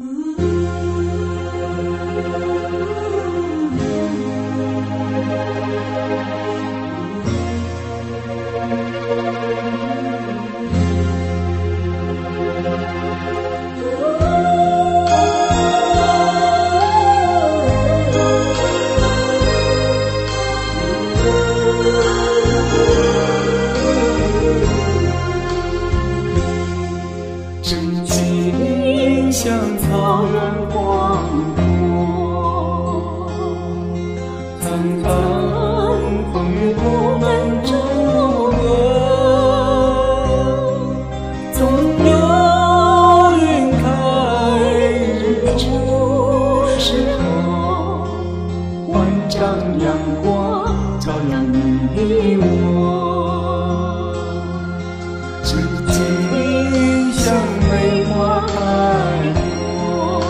真情像草原广阔，苍苍风雨不能阻隔，总有云开日出时候，万丈阳光照亮你我。真情像梅花开落，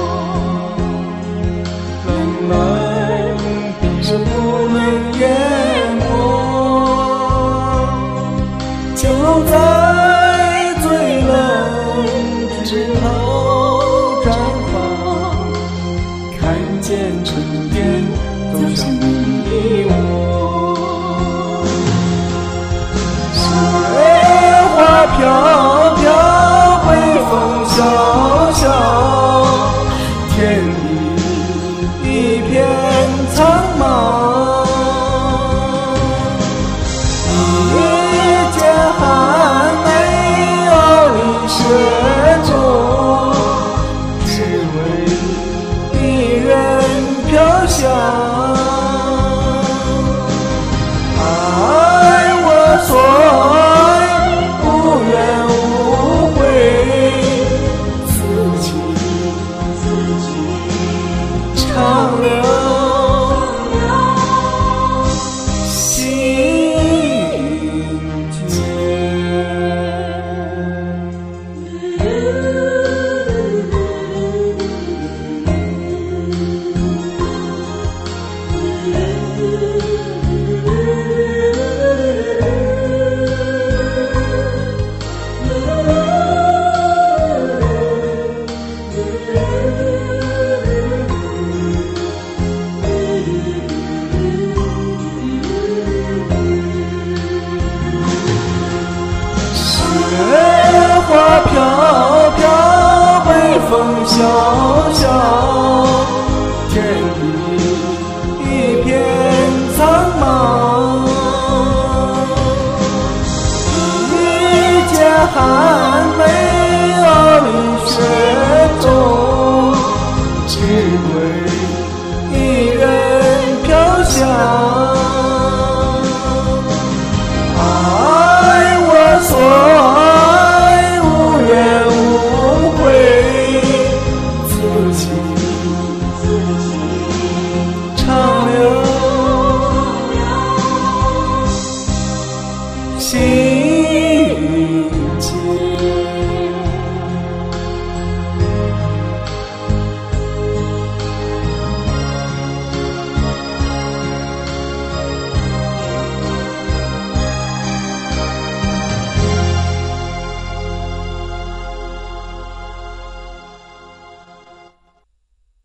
浪漫闭着不能淹没，就在最冷枝头绽放，看见春天走向你我。雪花飘飘，北风萧萧，天地一片苍茫。一剪寒梅傲立雪中，只为一人飘香。爱我所长留心间。雪花飘飘，北风萧萧，天地一片苍茫。一剪寒梅傲立雪中，只为一人飘香。所爱无怨无悔，自己长留心。